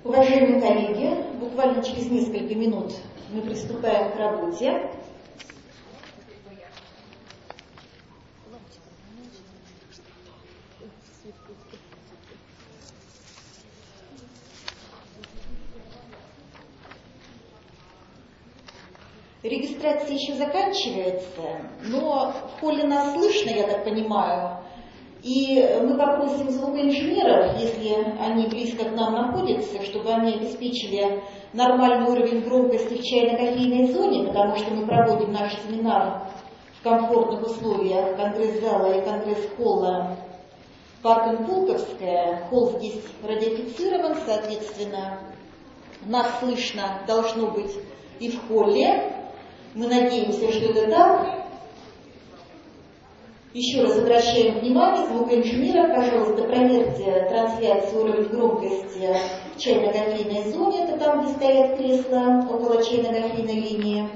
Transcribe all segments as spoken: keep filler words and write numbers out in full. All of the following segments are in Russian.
Уважаемые коллеги, буквально через несколько минут мы приступаем к работе. Регистрация еще заканчивается, но в холле нас слышно, я так понимаю, и мы попросим звукоинженеров, если они близко к нам находятся, чтобы они обеспечили нормальный уровень громкости в чайно-кофейной зоне, потому что мы проводим наш семинар в комфортных условиях конгресс-зала и конгресс-холла Парк Пулковская. Холл здесь радиофицирован, соответственно, нас слышно должно быть и в холле. Мы надеемся, что это так. Еще раз обращаем внимание звукоинженеров, пожалуйста, проверьте трансляцию уровень громкости в чайно-кофейной зоне, это там, где стоят кресла, около чайно-кофейной линии.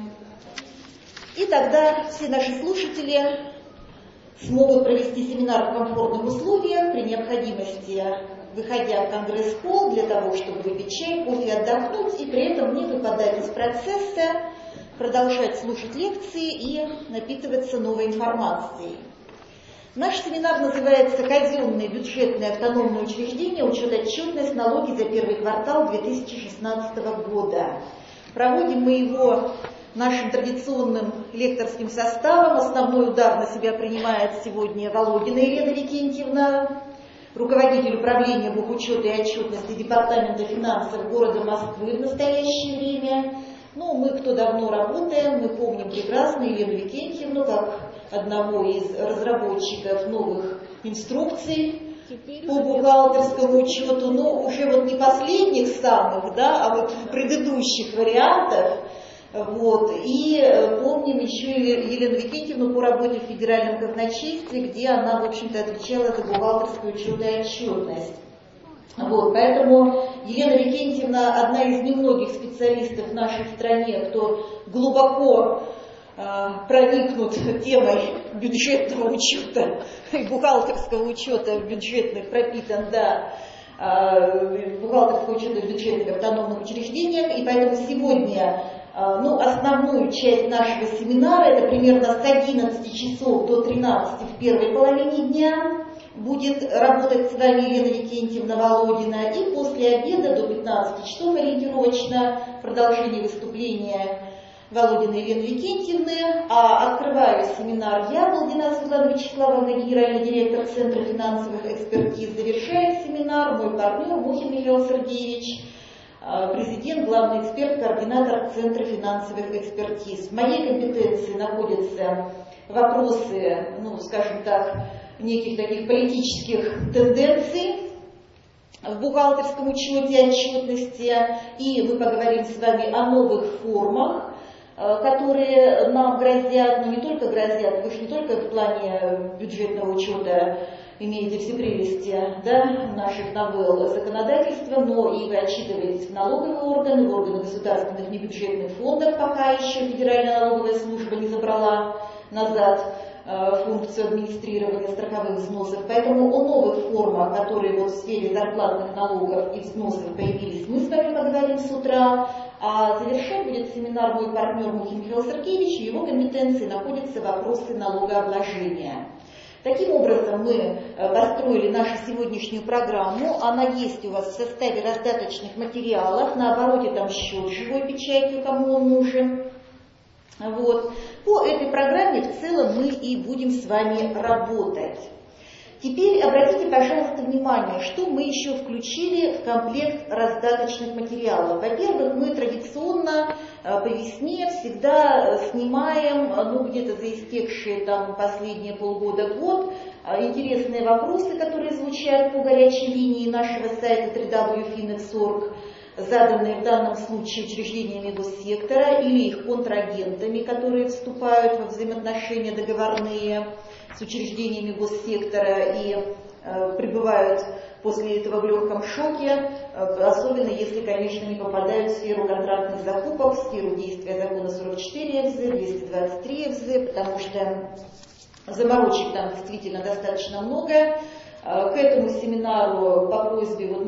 И тогда все наши слушатели смогут провести семинар в комфортных условиях, при необходимости выходя в конгресс-холл для того, чтобы выпить чай, кофе, отдохнуть, и при этом не выпадать из процесса, продолжать слушать лекции и напитываться новой информацией. Наш семинар называется «Казенные бюджетные автономные учреждения. Учет, отчетность, налоги за первый квартал две тысячи шестнадцатого года». Проводим мы его нашим традиционным лекторским составом. Основной удар на себя принимает сегодня Володина Елена Викентьевна, руководитель управления бухучета и отчетности Департамента финансов города Москвы в настоящее время. Ну, мы, кто давно работаем, мы помним прекрасно Елену Викентьевну как одного из разработчиков новых инструкций по бухгалтерскому учету, но уже вот не последних самых, да, а вот предыдущих вариантов. Вот. И помним еще Елену Викентьевну по работе в Федеральном казначействе, где она, в общем-то, отвечала за бухгалтерскую учет и отчетность. Вот, поэтому Елена Викентьевна одна из немногих специалистов в нашей стране, кто глубоко э, проникнут темой бюджетного учета и бухгалтерского учета в бюджетных, пропитан, да, э, бухгалтерского учета в бюджетных автономных учреждениях. И поэтому сегодня э, ну, основную часть нашего семинара, это примерно с одиннадцати часов до тринадцати в первой половине дня, будет работать с вами Елена Викентьевна Володина, и после обеда до пятнадцати часов ориентировочно продолжение выступления Володиной Елены Викентьевны. А открываю семинар я, Балдина Светлана Вячеславовна, генеральный директор Центра финансовых экспертиз. Завершает семинар мой партнер Мухин Михаил Сергеевич, президент, главный эксперт, координатор Центра финансовых экспертиз. В моей компетенции находятся вопросы, ну, скажем так, неких таких политических тенденций в бухгалтерском учете и отчетности, и мы поговорим с вами о новых формах, которые нам грозят, но не только грозят, вы же не только в плане бюджетного учета имеете все прелести, да, наших новелл законодательства, но и вы отчитываетесь в налоговые органы, в органы государственных небюджетных фондов, пока еще Федеральная налоговая служба не забрала назад функцию администрирования страховых взносов. Поэтому о новых формах, которые вот в сфере зарплатных налогов и взносов появились, мы с вами поговорим с утра. А завершать будет семинар мой партнер Мухин Михаил Сергеевич, в его компетенции находятся вопросы налогообложения. Таким образом, мы построили нашу сегодняшнюю программу. Она есть у вас в составе раздаточных материалов. На обороте там счет с живой печатью, кому он нужен. Вот. По этой программе в целом мы и будем с вами работать. Теперь обратите, пожалуйста, внимание, что мы еще включили в комплект раздаточных материалов. Во-первых, мы традиционно по весне всегда снимаем, ну, где-то за истекшие там последние полгода-год, интересные вопросы, которые звучат по горячей линии нашего сайта дабл ю дабл ю дабл ю точка финекс точка орг, заданные в данном случае учреждениями госсектора или их контрагентами, которые вступают во взаимоотношения договорные с учреждениями госсектора и э, пребывают после этого в легком шоке, э, особенно если, конечно, не попадают в сферу контрактных закупок, в сферу действия закона сорок четыре эф зэ, двести двадцать три эф зэ, потому что заморочек там действительно достаточно много. К этому семинару по просьбе вот некоторых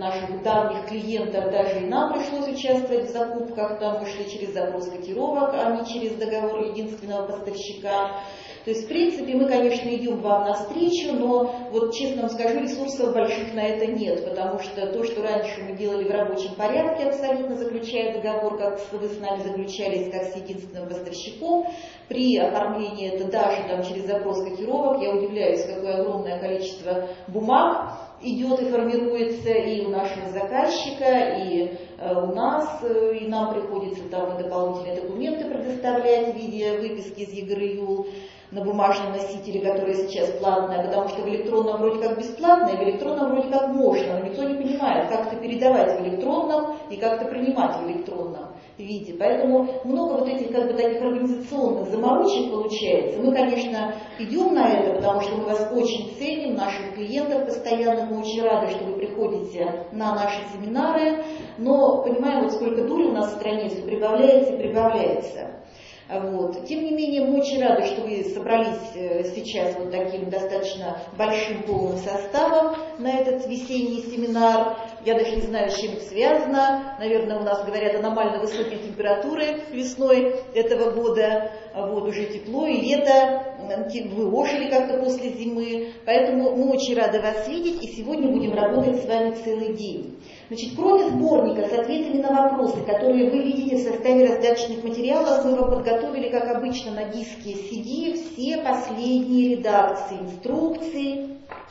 наших давних клиентов даже и нам пришлось участвовать в закупках, там мы шли через запрос котировок, а не через договор единственного поставщика. То есть, в принципе, мы, конечно, идем вам навстречу, но, вот честно вам скажу, ресурсов больших на это нет, потому что то, что раньше мы делали в рабочем порядке, абсолютно заключая договор, как вы с нами заключались, как с единственным поставщиком, при оформлении это даже там, через запрос котировок, я удивляюсь, какое огромное количество бумаг идет и формируется и у нашего заказчика, и э, у нас, э, и нам приходится там и дополнительные документы предоставлять в виде выписки из ЕГРЮЛ на бумажном носителе, которая сейчас платная, потому что в электронном вроде как бесплатно, и в электронном вроде как можно, но никто не понимает, как это передавать в электронном и как это принимать в электронном виде. Поэтому много вот этих как бы таких организационных заморочек получается. Мы, конечно, идем на это, потому что мы вас очень ценим, наших клиентов постоянно, мы очень рады, что вы приходите на наши семинары, но понимаем, вот сколько дури у нас в стране, все прибавляется и прибавляется. Вот. Тем не менее, мы очень рады, что вы собрались сейчас вот таким достаточно большим полным составом на этот весенний семинар. Я даже не знаю, с чем это связано. Наверное, у нас, говорят, аномально высокие температуры весной этого года. Вот, уже тепло и лето. Вы ожили как-то после зимы. Поэтому мы очень рады вас видеть, и сегодня будем работать с вами целый день. Значит, кроме сборника с ответами на вопросы, которые вы видите в составе раздаточных материалов, мы вам подготовили, как обычно, на диске си ди все последние редакции инструкций,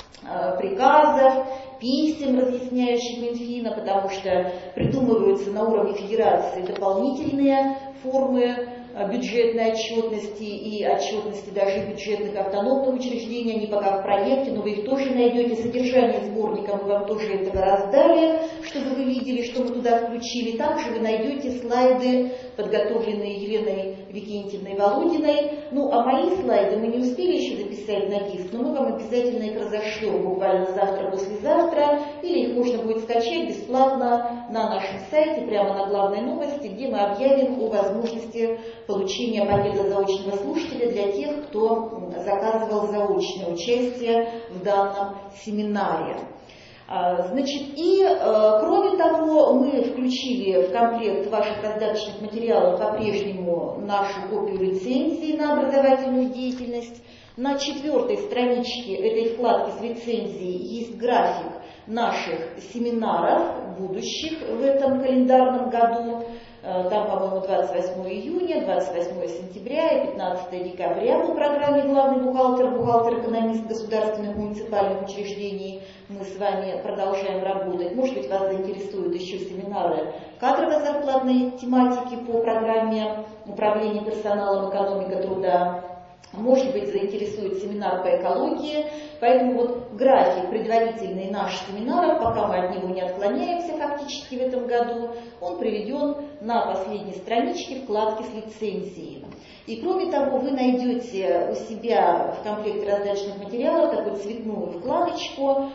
приказов, писем, разъясняющих Минфина, потому что придумываются на уровне федерации дополнительные формы бюджетной отчетности и отчетности даже бюджетных автономных учреждений, они пока в проекте, но вы их тоже найдете. Содержание сборника мы вам тоже этого раздали, чтобы вы видели, что мы туда включили. Также вы найдете слайды, подготовленные Еленой Викентьевной Володиной. Ну, а мои слайды мы не успели еще записать на диск, но мы вам обязательно их разошлем буквально завтра-послезавтра, или их можно будет скачать бесплатно на нашем сайте, прямо на главной новости, где мы объявим о возможности получения пакета заочного слушателя для тех, кто заказывал заочное участие в данном семинаре. Значит, и кроме того, мы включили в комплект ваших раздаточных материалов по-прежнему нашу копию лицензии на образовательную деятельность. На четвертой страничке этой вкладки с лицензией есть график наших семинаров, будущих в этом календарном году. Там, по-моему, двадцать восьмого июня, двадцать восьмого сентября и пятнадцатого декабря по программе «Главный бухгалтер», бухгалтер-экономист государственных муниципальных учреждений. Мы с вами продолжаем работать. Может быть, вас заинтересуют еще семинары кадрово-зарплатной тематики по программе управления персоналом, экономика труда. Может быть, заинтересует семинар по экологии. Поэтому вот график предварительный наших семинаров, пока мы от него не отклоняемся фактически в этом году, он приведен на последней страничке вкладки с лицензией. И кроме того, вы найдете у себя в комплекте раздаточных материалов такую цветную вкладочку,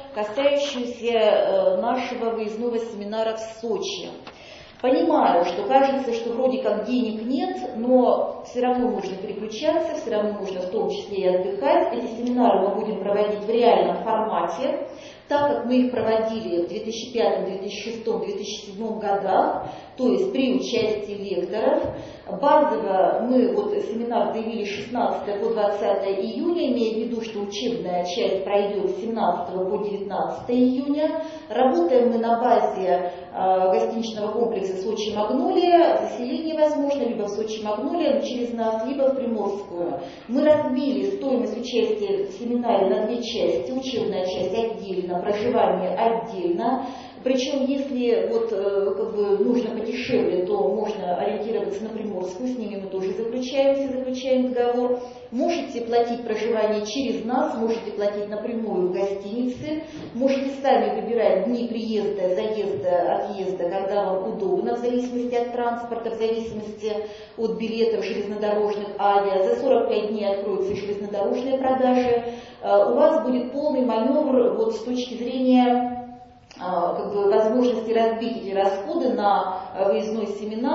касающуюся нашего выездного семинара в Сочи. Понимаю, что кажется, что вроде как денег нет, но все равно нужно переключаться, все равно нужно в том числе и отдыхать. Эти семинары мы будем проводить в реальном формате, так как мы их проводили в две тысячи пятом, две тысячи шестом, две тысячи седьмом годах, то есть при участии лекторов. Базово мы вот семинар заявили шестнадцатого по двадцатое июня, имея в виду, что учебная часть пройдет с семнадцатого по девятнадцатое июня. Работаем мы на базе э, гостиничного комплекса Сочи Магнолия. Заселение возможно либо в Сочи Магнолия, но через нас, либо в Приморскую. Мы разбили стоимость участия в семинаре на две части. Учебная часть отдельно, проживание отдельно. Причем, если вот, как бы, нужно подешевле, то можно ориентироваться на Приморскую, с ними мы тоже заключаемся, заключаем договор. Можете платить проживание через нас, можете платить напрямую в гостинице, можете сами выбирать дни приезда, заезда, отъезда, когда вам удобно, в зависимости от транспорта, в зависимости от билетов железнодорожных, авиа. За сорок пять дней откроются железнодорожные продажи. У вас будет полный маневр вот, с точки зрения как бы, возможности разбить эти расходы на выездной семинар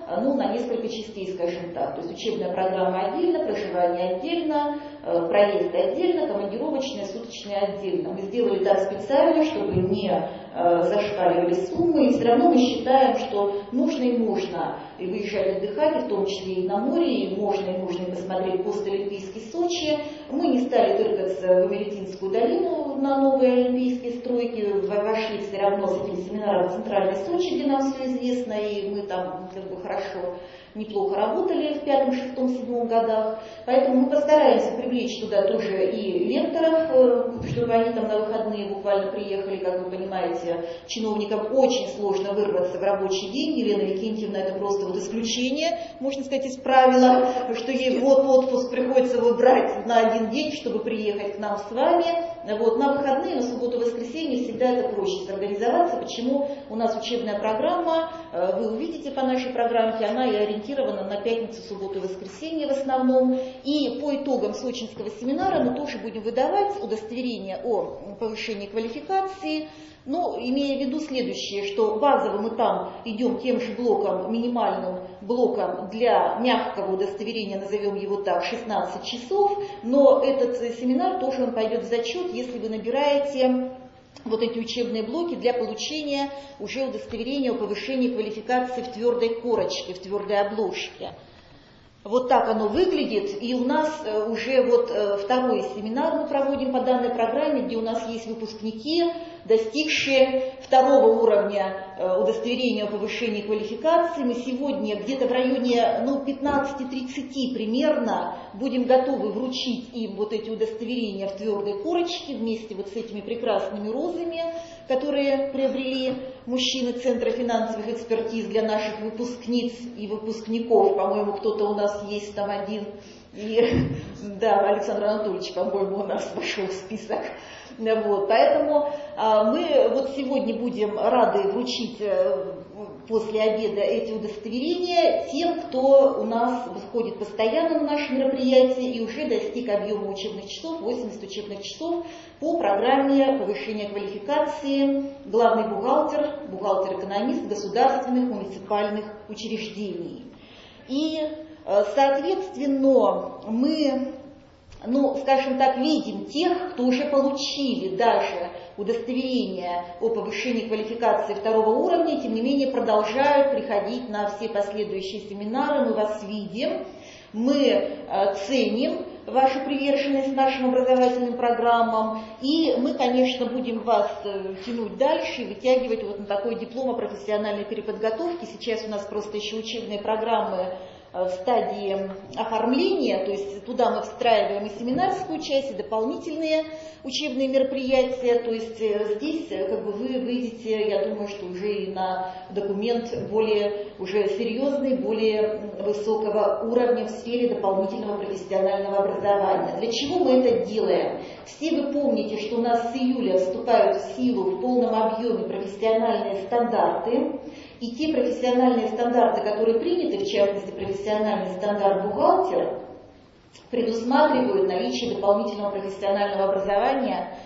ну, на несколько частей, скажем так. То есть учебная программа отдельно, проживание отдельно, проезд отдельно, командировочная, суточная отдельно. Мы сделали так специально, чтобы не зашкаливали суммы, и все равно мы считаем, что нужно и можно и выезжать отдыхать, в том числе и на море, и можно и нужно и посмотреть постолимпийский Сочи. Мы не стали тыркаться в Америтинскую долину на новые олимпийские стройки, вошли все равно с этим семинаром в центральной Сочи, где нам все известно, и мы там как бы хорошо, неплохо работали в пятом, шестом, седьмом годах. Поэтому мы постараемся привлечь туда тоже и лекторов, чтобы они там на выходные буквально приехали. Как вы понимаете, чиновникам очень сложно вырваться в рабочий день. Елена Викентьевна, это просто вот исключение, можно сказать, из правила, что ей вот отпуск приходится выбрать на один день, чтобы приехать к нам с вами. Вот, на выходные, на субботу, воскресенье всегда это проще организоваться. Почему у нас учебная программа, вы увидите по нашей программке, она и ориентирована на пятницу, субботу и воскресенье в основном. И по итогам сочинского семинара мы тоже будем выдавать удостоверение о повышении квалификации. Но имея в виду следующее, что базово мы там идем тем же блоком, минимальным блоком для мягкого удостоверения, назовем его так, шестнадцать часов, но этот семинар тоже он пойдет в зачет, если вы набираете вот эти учебные блоки для получения уже удостоверения о повышении квалификации в твердой корочке, в твердой обложке. Вот так оно выглядит, и у нас уже вот второй семинар мы проводим по данной программе, где у нас есть выпускники, достигшие второго уровня удостоверения о повышении квалификации. Мы сегодня где-то в районе ну, пятнадцати-тридцати примерно будем готовы вручить им вот эти удостоверения в твердой корочке вместе вот с этими прекрасными розами, которые приобрели мужчины Центра финансовых экспертиз для наших выпускниц и выпускников. По-моему, кто-то у нас есть там один. И, да, Александр Анатольевич, по-моему, у нас вошел в список. Вот, поэтому а, мы вот сегодня будем рады вручить а, после обеда эти удостоверения тем, кто у нас выходит постоянно на наши мероприятия и уже достиг объема учебных часов, восемьдесят учебных часов по программе повышения квалификации главный бухгалтер, бухгалтер-экономист государственных муниципальных учреждений. И, соответственно, мы, ну, скажем так, видим тех, кто уже получили даже удостоверение о повышении квалификации второго уровня, тем не менее продолжают приходить на все последующие семинары, мы вас видим, мы ценим вашу приверженность нашим образовательным программам, и мы, конечно, будем вас тянуть дальше и вытягивать вот на такой диплом о профессиональной переподготовке. Сейчас у нас просто еще учебные программы в стадии оформления, то есть туда мы встраиваем и семинарскую часть, и дополнительные учебные мероприятия, то есть здесь как бы вы выйдете, я думаю, что уже и на документ более уже серьезный, более высокого уровня в сфере дополнительного профессионального образования. Для чего мы это делаем? Все вы помните, что у нас с июля вступают в силу в полном объеме профессиональные стандарты, и те профессиональные стандарты, которые приняты, в частности профессиональный стандарт бухгалтера, предусматривают наличие дополнительного профессионального образования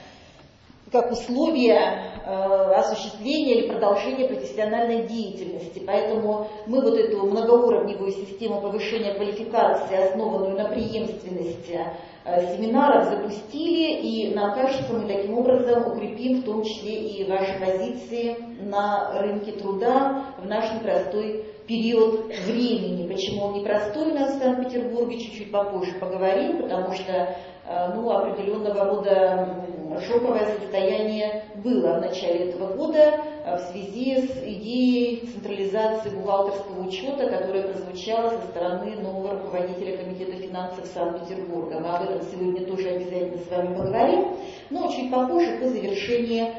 как условие э, осуществления или продолжения профессиональной деятельности. Поэтому мы вот эту многоуровневую систему повышения квалификации, основанную на преемственности э, семинаров, запустили, и нам кажется, мы таким образом укрепим в том числе и ваши позиции на рынке труда в наш непростой период времени. Почему он непростой у нас в Санкт-Петербурге, чуть-чуть попозже поговорим, потому что ну, определенного рода шоковое состояние было в начале этого года в связи с идеей централизации бухгалтерского учета, которая прозвучала со стороны нового руководителя Комитета финансов Санкт-Петербурга. Мы об этом сегодня тоже обязательно с вами поговорим, но чуть попозже по завершении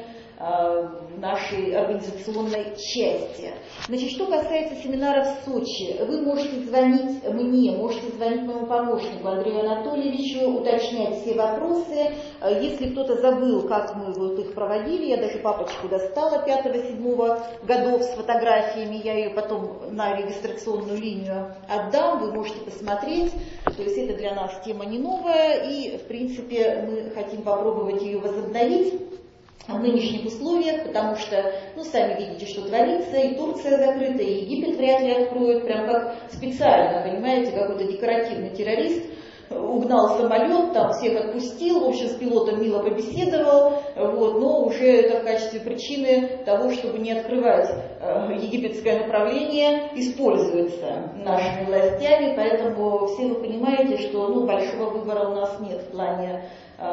нашей организационной части. Значит, что касается семинаров в Сочи, вы можете звонить мне, можете звонить моему помощнику Андрею Анатольевичу, уточнять все вопросы. Если кто-то забыл, как мы вот их проводили, я даже папочку достала пятого-седьмого годов с фотографиями, я ее потом на регистрационную линию отдам, вы можете посмотреть. То есть это для нас тема не новая, и в принципе мы хотим попробовать ее возобновить. в нынешних условиях, потому что, ну, сами видите, что творится, и Турция закрыта, и Египет вряд ли откроют, прям как специально, понимаете, какой-то декоративный террорист угнал самолет, там всех отпустил, в общем, с пилотом мило побеседовал, вот, но уже это в качестве причины того, чтобы не открывать э, египетское направление, используется нашими властями, поэтому все вы понимаете, что, ну, большого выбора у нас нет в плане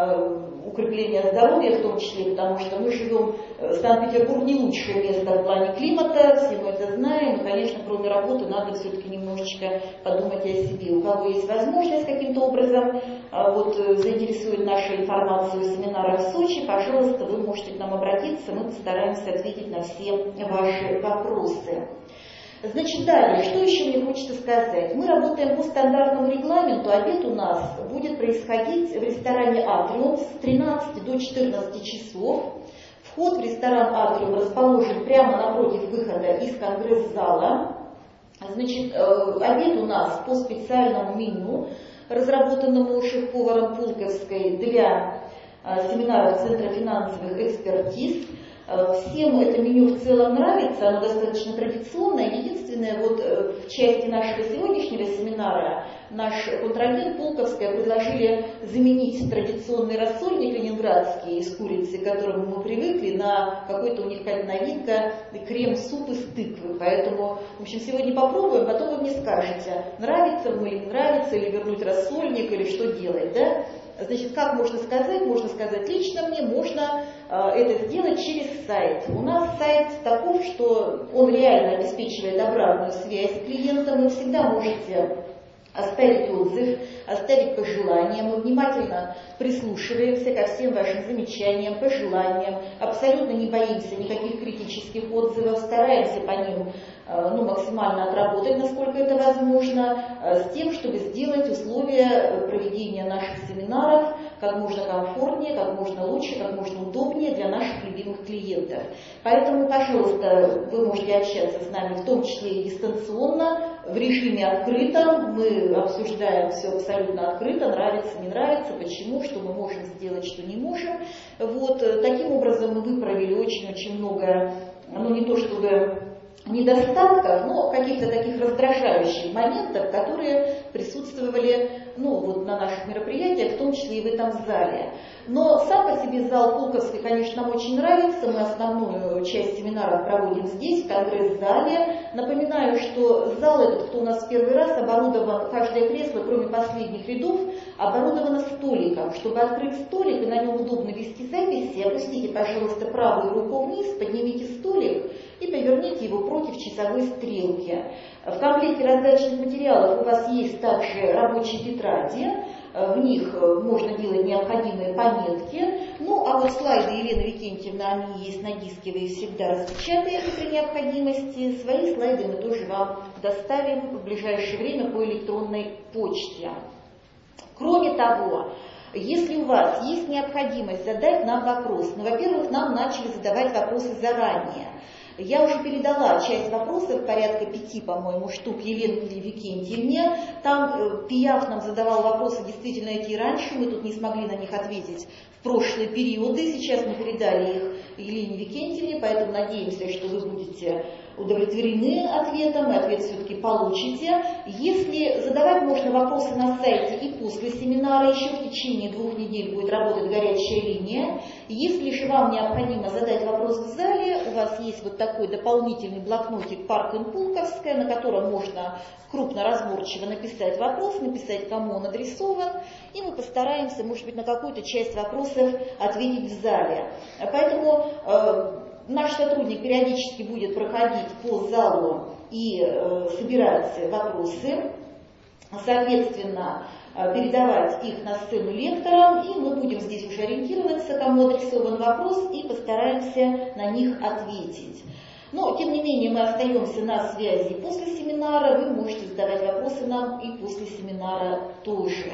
укрепления здоровья в том числе, потому что мы живем, Санкт-Петербург не лучшее место в плане климата, все мы это знаем, и, конечно, кроме работы надо все-таки немножечко подумать о себе. У кого есть возможность каким-то образом вот, заинтересует наша информация семинара в Сочи, пожалуйста, вы можете к нам обратиться, мы постараемся ответить на все ваши вопросы. Значит, далее, что еще мне хочется сказать? Мы работаем по стандартному регламенту, обед у нас будет происходить в ресторане «Атриум» с тринадцати до четырнадцати часов. Вход в ресторан «Атриум» расположен прямо напротив выхода из конгресс-зала. Значит, обед у нас по специальному меню, разработанному шеф-поваром Пулковской для семинаров Центра финансовых экспертиз. Всем это меню в целом нравится, оно достаточно традиционное. Единственное, вот в части нашего сегодняшнего семинара наш контрагент Пулковская предложили заменить традиционный рассольник ленинградский из курицы, к которому мы привыкли, на какой-то у них как новинка крем-суп из тыквы. Поэтому, в общем, сегодня попробуем, потом вы мне скажете, нравится вам или не нравится, или вернуть рассольник, или что делать, да? Значит, как можно сказать? Можно сказать лично мне, можно э, это сделать через сайт. У нас сайт таков, что он реально обеспечивает обратную связь с клиентом. Вы всегда можете оставить отзыв, оставить пожелания. Мы внимательно прислушиваемся ко всем вашим замечаниям, пожеланиям. Абсолютно не боимся никаких критических отзывов, стараемся по ним ну, максимально отработать, насколько это возможно, с тем, чтобы сделать условия проведения наших семинаров как можно комфортнее, как можно лучше, как можно удобнее для наших любимых клиентов. Поэтому, пожалуйста, вы можете общаться с нами, в том числе и дистанционно, в режиме открытом. Мы обсуждаем все абсолютно открыто, нравится, не нравится, почему, что мы можем сделать, что не можем. Вот, таким образом мы выправили очень-очень много, ну не то чтобы недостатков, но каких-то таких раздражающих моментов, которые присутствовали ну, вот на наших мероприятиях, в том числе и в этом зале. Но сам по себе зал Пулковской, конечно, нам очень нравится. Мы основную часть семинаров проводим здесь, в конгресс-зале. Напоминаю, что зал этот, кто у нас в первый раз, оборудован, каждое кресло, кроме последних рядов, оборудовано столиком. Чтобы открыть столик и на нем удобно вести записи, опустите, пожалуйста, правую руку вниз, поднимите столик и поверните его против часовой стрелки. В комплекте раздаточных материалов у вас есть также рабочие тетради, в них можно делать необходимые пометки. Ну, а вот слайды Елены Викентьевны, они есть на диске, вы их всегда распечатаете при необходимости. Свои слайды мы тоже вам доставим в ближайшее время по электронной почте. Кроме того, если у вас есть необходимость задать нам вопрос, ну, во-первых, нам начали задавать вопросы заранее. Я уже передала часть вопросов, порядка пяти, по-моему, штук Елене Викентьевне. Там э, Пияв нам задавал вопросы действительно эти и раньше, мы тут не смогли на них ответить в прошлые периоды. Сейчас мы передали их Елене Викентьевне, поэтому надеемся, что вы будете удовлетворены ответом, и ответ все-таки получите. Если задавать можно вопросы на сайте и после семинара, еще в течение двух недель будет работать горячая линия. Если же вам необходимо задать вопрос в зале, у вас есть вот такой дополнительный блокнотик Паркин Пулковская, на котором можно крупно, разборчиво написать вопрос, написать, кому он адресован, и мы постараемся, может быть, на какую-то часть вопросов ответить в зале. Поэтому э, наш сотрудник периодически будет проходить по залу и э, собирать вопросы, соответственно, э, передавать их на сцену лекторам, и мы будем здесь уже ориентироваться, кому адресован вопрос, и постараемся на них ответить. Но, тем не менее, мы остаемся на связи после семинара, вы можете задавать вопросы нам и после семинара тоже.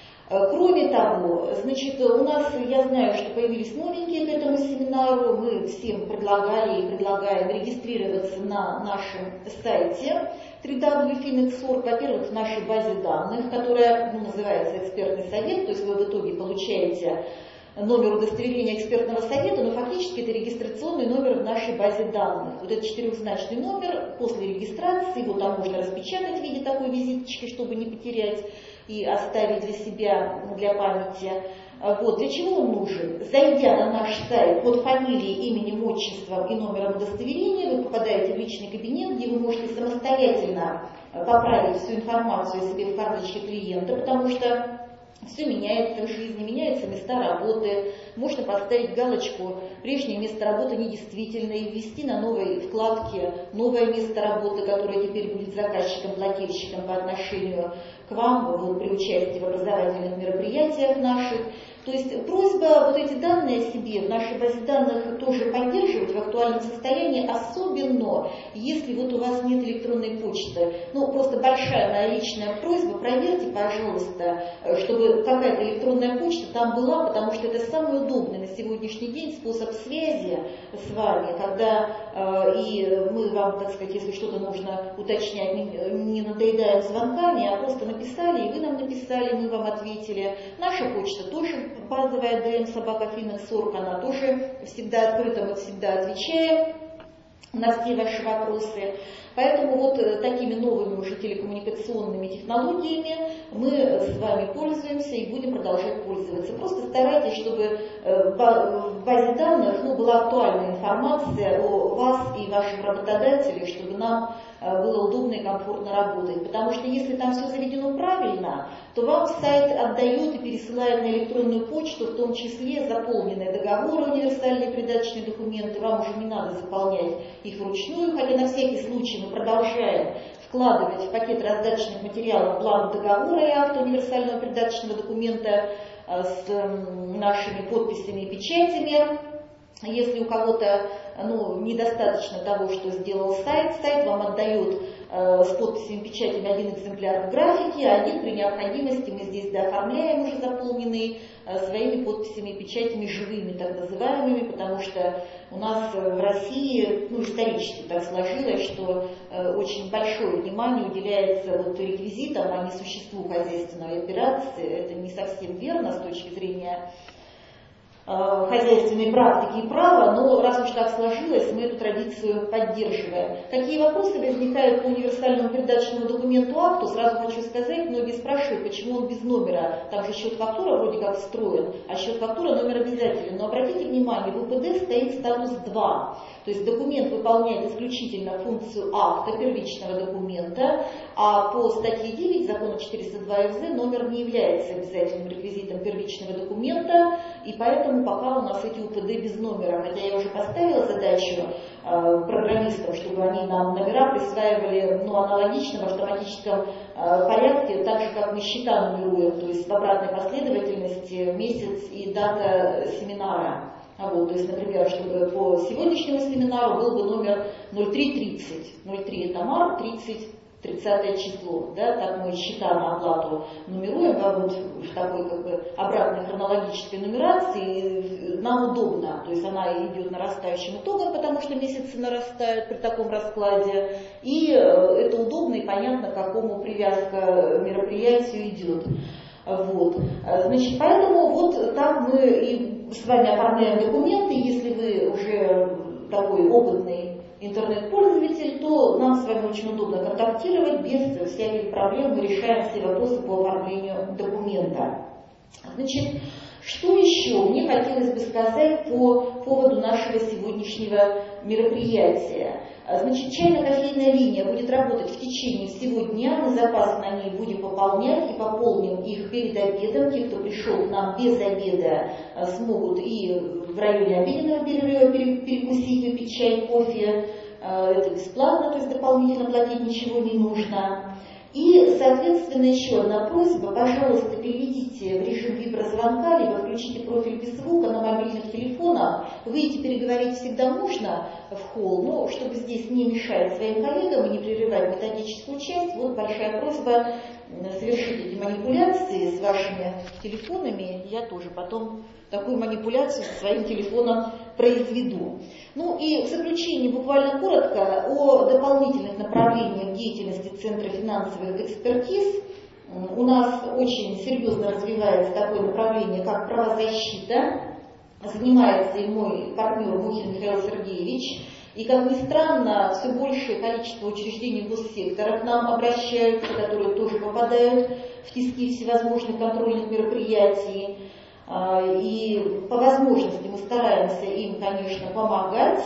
Кроме того, значит, у нас, я знаю, что появились новенькие к этому семинару, мы всем предлагали и предлагаем регистрироваться на нашем сайте дабл ю дабл ю дабл ю точка финекс точка орг, во-первых, в нашей базе данных, которая ну, называется «Экспертный совет», то есть вы в итоге получаете номер удостоверения экспертного совета, но фактически это регистрационный номер в нашей базе данных. Вот этот четырехзначный номер после регистрации, его там можно распечатать в виде такой визиточки, чтобы не потерять и оставить для себя, для памяти. Вот. Для чего он нужен? Зайдя на наш сайт под фамилией, именем, отчеством и номером удостоверения, вы попадаете в личный кабинет, где вы можете самостоятельно поправить всю информацию о себе в карточке клиента, потому что все меняется в жизни, меняются места работы, можно поставить галочку «Прежнее место работы недействительно» и ввести на новой вкладке новое место работы, которое теперь будет заказчиком-плательщиком по отношению к вам вот, при участии в образовательных мероприятиях наших. То есть просьба вот эти данные о себе в нашей базе данных тоже поддерживать в актуальном состоянии, особенно если вот у вас нет электронной почты. Ну, просто большая моя личная просьба, проверьте, пожалуйста, чтобы какая-то электронная почта там была, потому что это самый удобный на сегодняшний день способ связи с вами, когда э, и мы вам, так сказать, если что-то нужно уточнять, не, не надоедаем звонками, а просто написали, и вы нам написали, мы вам ответили. Наша почта тоже базовая ди эм собака финекс точка орг, она тоже всегда открыта, мы всегда отвечаем на все ваши вопросы. Поэтому вот такими новыми уже телекоммуникационными технологиями мы с вами пользуемся и будем продолжать пользоваться. Просто старайтесь, чтобы в базе данных ну, была актуальная информация о вас и вашем работодателе, чтобы нам было удобно и комфортно работать. Потому что если там все заведено правильно, то вам сайт отдает и пересылает на электронную почту, в том числе заполненные договоры, универсальные придаточные документы. Вам уже не надо заполнять их вручную, хотя на всякий случай мы продолжаем вкладывать в пакет раздаточных материалов план договора и акт универсального придаточного документа с нашими подписями и печатями. Если у кого-то ну, недостаточно того, что сделал сайт, сайт вам отдает э, с подписями и печатями один экземпляр в графике, а один при необходимости мы здесь дооформляем уже заполненный э, своими подписями и печатями живыми, так называемыми, потому что у нас в России ну, исторически так сложилось, что э, очень большое внимание уделяется вот, реквизитам, а не существу хозяйственной операции. Это не совсем верно с точки зрения хозяйственной практики и права, но раз уж так сложилось, мы эту традицию поддерживаем. Какие вопросы возникают по универсальному передаточному документу акту, сразу хочу сказать, многие спрашивают, почему он без номера, там же счет фактура вроде как встроен, а счет фактура номер обязателен. Но обратите внимание, в УПД стоит статус два, то есть документ выполняет исключительно функцию акта, первичного документа, а по статье девять закона четыреста два эф зэ номер не является обязательным реквизитом первичного документа, и поэтому пока у нас эти УПД без номера, хотя я уже поставила задачу э, программистам, чтобы они нам номера присваивали ну, аналогично в автоматическом э, порядке, так же как мы счета нумеруем, то есть в обратной последовательности месяц и дата семинара. А вот, то есть, например, чтобы по сегодняшнему семинару был бы номер ноль три тридцать. ноль три это март, тридцать тридцатое число, да, так мы счета на оплату нумеруем, а вот в такой как бы обратной хронологической нумерации нам удобно, то есть она идет нарастающим итогом, потому что месяцы нарастают при таком раскладе, и это удобно и понятно, к какому привязка мероприятию идет. Вот. Значит, поэтому вот так мы и с вами оформляем документы, если вы уже такой опытный интернет-пользователь, то нам с вами очень удобно контактировать, без всяких проблем мы решаем все вопросы по оформлению документа. Значит, что еще мне хотелось бы сказать по поводу нашего сегодняшнего мероприятия. Значит, чайно-кофейная линия будет работать в течение всего дня, мы запас на ней будем пополнять и пополним их перед обедом. Те, кто пришел к нам без обеда, смогут и в районе обеденного перерыва перекусить, выпить чай, кофе. Это бесплатно, то есть дополнительно платить ничего не нужно. И, соответственно, еще одна просьба, пожалуйста, переведите в режим виброзвонка, либо включите профиль без звука на мобильных телефонах. Выйти переговорить всегда можно в холл, но чтобы здесь не мешать своим коллегам и не прерывать методическую часть, вот большая просьба совершить эти манипуляции с вашими телефонами. Я тоже потом такую манипуляцию со своим телефоном произведу. Ну и в заключение буквально коротко о дополнительных направлениях деятельности Центра финансовых экспертиз. У нас очень серьезно развивается такое направление, как правозащита. Занимается и мой партнер Мухин Михаил Сергеевич. И, как ни странно, все большее количество учреждений госсектора к нам обращаются, которые тоже попадают в тиски всевозможных контрольных мероприятий. И по возможности мы стараемся им, конечно, помогать.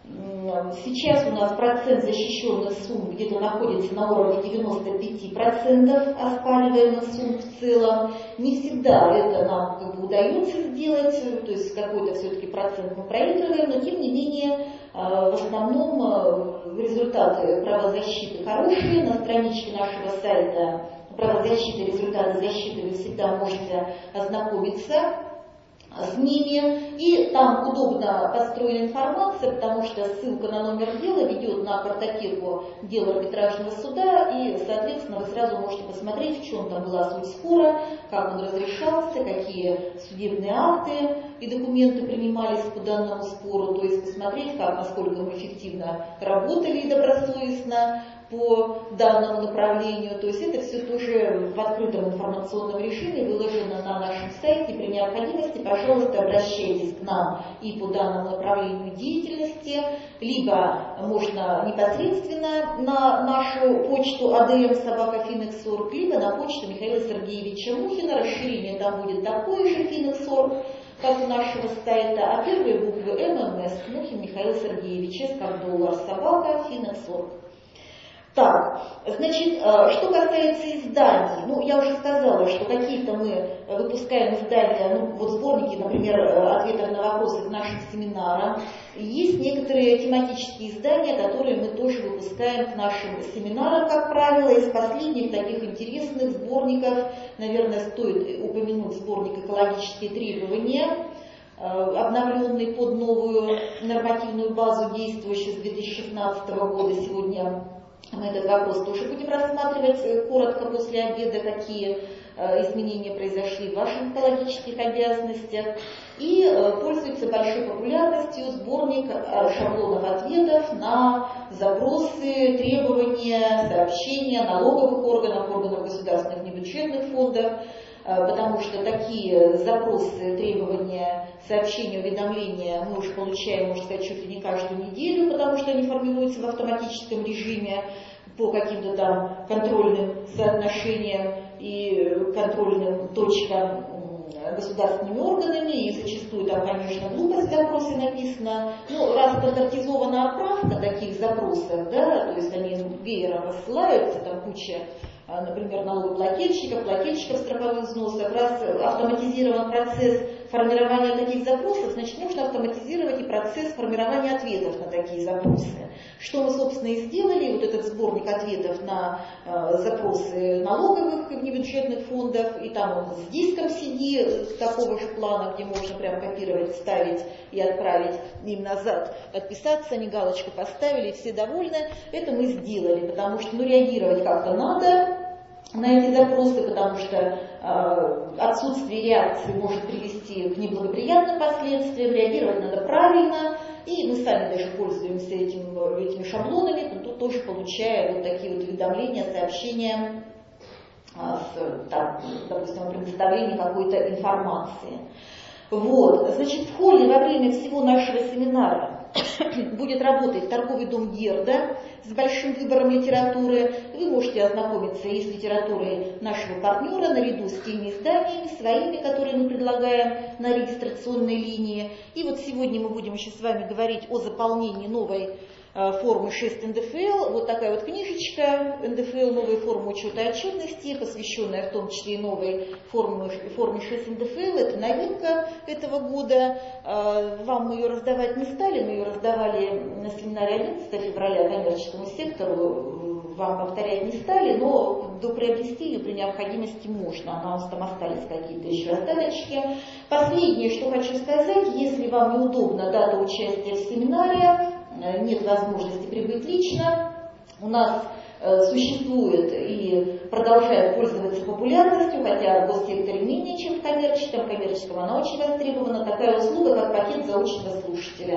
Сейчас у нас процент защищенных сумм где-то находится на уровне девяносто пять процентов оспариваемых сумм в целом. Не всегда это нам как бы удается сделать, то есть какой-то все-таки процент мы проигрываем, но тем не менее в основном результаты правозащиты хорошие. На страничке нашего сайта правозащиты, результаты защиты вы всегда можете ознакомиться с ними, и там удобно построена информация, потому что ссылка на номер дела ведет на картотеку дела арбитражного суда, и, соответственно, вы сразу можете посмотреть, в чем там была суть спора, как он разрешался, какие судебные акты и документы принимались по данному спору, то есть посмотреть, как, насколько мы эффективно работали и добросовестно по данному направлению. То есть это все тоже в открытом информационном режиме выложено на нашем сайте. При необходимости, пожалуйста, обращайтесь к нам и по данному направлению деятельности, либо можно непосредственно на нашу почту а дэ эм собака финекс точка орг, либо на почту Михаила Сергеевича Мухина. Расширение там будет такое же финекс точка орг, как у нашего сайта, а первые буквы эм эм эс Мухин Михаил Сергеевич, с как доллар, собака финекс точка орг. Так, значит, что касается изданий, ну, я уже сказала, что какие-то мы выпускаем издания, ну, вот сборники, например, ответов на вопросы к нашим семинарам. Есть некоторые тематические издания, которые мы тоже выпускаем к нашим семинарам, как правило. Из последних таких интересных сборников, наверное, стоит упомянуть сборник «Экологические требования», обновленный под новую нормативную базу, действующую с две тысячи шестнадцатого года. Сегодня мы этот вопрос тоже будем рассматривать коротко после обеда, какие изменения произошли в ваших экологических обязанностях. И пользуется большой популярностью сборник шаблонов ответов на запросы, требования, сообщения налоговых органов, органов государственных небюджетных фондов, потому что такие запросы, требования, сообщения, уведомления мы уже получаем, можно сказать, чуть ли не каждую неделю, потому что они формируются в автоматическом режиме по каким-то там контрольным соотношениям и контрольным точкам государственными органами, и зачастую там, конечно, глупость в запросе написана. Ну, раз стандартизована отправка таких запросов, да, то есть они веером рассылаются, там куча, например, налогоплательщиков, плательщиков страховых взносов, раз автоматизирован процесс формирования таких запросов, значит, нужно автоматизировать и процесс формирования ответов на такие запросы. Что мы, собственно, и сделали, вот этот сборник ответов на э, запросы налоговых небюджетных фондов, и там он с диском си ди такого же плана, где можно прям копировать, вставить и отправить им назад, отписаться, они галочку поставили, и все довольны. Это мы сделали, потому что, ну, реагировать как-то надо на эти запросы, потому что э, отсутствие реакции может привести к неблагоприятным последствиям, реагировать надо правильно, и мы сами даже пользуемся этим, этими шаблонами, но тут тоже получая вот такие вот уведомления, сообщения, э, с, там, допустим, о предоставлении какой-то информации. Вот, значит, в холле во время всего нашего семинара будет работать торговый дом Герда с большим выбором литературы. Вы можете ознакомиться и с литературой нашего партнера, наряду с теми изданиями своими, которые мы предлагаем на регистрационной линии. И вот сегодня мы будем еще с вами говорить о заполнении новой формы шесть эн дэ эф эл. Вот такая вот книжечка эн дэ эф эл, новые формы учета и отчетности, посвященная в том числе и новой форме, форме шесть эн дэ эф эл. Это новинка этого года. Вам мы ее раздавать не стали, мы ее раздавали на семинаре одиннадцатого февраля коммерческому сектору. Вам повторять не стали, но доприобрести ее при необходимости можно. У нас там остались какие-то еще раздаточки. Последнее, что хочу сказать, если вам неудобно дата участия в семинаре, нет возможности прибыть лично, у нас э, существует и продолжает пользоваться популярностью, хотя в госсекторе менее, чем в коммерческом. В коммерческом она очень востребована, такая услуга, как пакет заочного слушателя.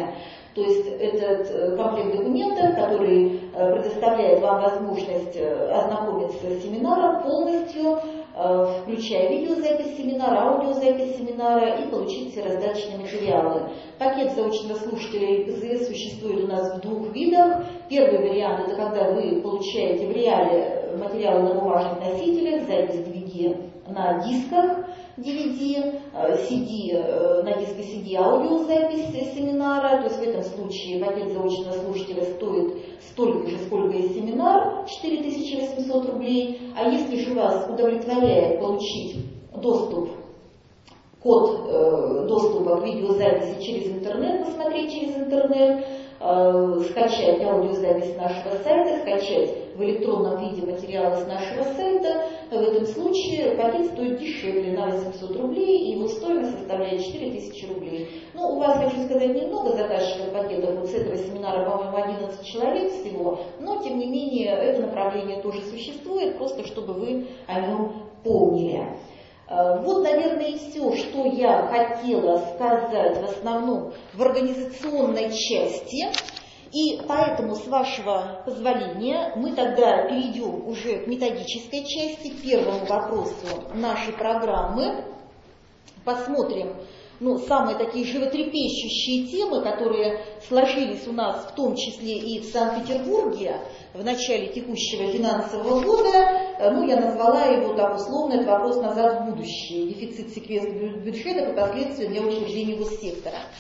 То есть этот комплект документов, который предоставляет вам возможность ознакомиться с семинаром полностью, включая видеозапись семинара, аудиозапись семинара и получить все раздаточные материалы. Пакет заочного слушателя ИПЗС существует у нас в двух видах. Первый вариант – это когда вы получаете в реале материалы на бумажных носителях, запись ди ви ди на дисках ди ви ди, си ди, на диске си ди аудиозапись семинара. То есть в этом случае пакет заочного слушателя стоит столько же, сколько и семинар, четыре тысячи восемьсот рублей. А если же вас удовлетворяет получить доступ, код э, доступа к видеозаписи через интернет, посмотреть через интернет, э, скачать аудиозапись с нашего сайта, скачать в электронном виде материалы с нашего сайта, в этом случае пакет стоит дешевле на восемьсот рублей, и его стоимость составляет четыре тысячи рублей. Ну, у вас, хочу сказать, немного заказчиков пакетов, вот с этого семинара, по-моему, одиннадцать человек всего, но, тем не менее, это направление тоже существует, просто чтобы вы о нем помнили. Вот, наверное, и все, что я хотела сказать в основном в организационной части. И поэтому, с вашего позволения, мы тогда перейдем уже к методической части, к первому вопросу нашей программы. Посмотрим, ну, самые такие животрепещущие темы, которые сложились у нас в том числе и в Санкт-Петербурге в начале текущего финансового года. Ну, я назвала его так условно, это вопрос назад в будущее, дефицит секвестр бюджета и последствия для учреждений госсектора.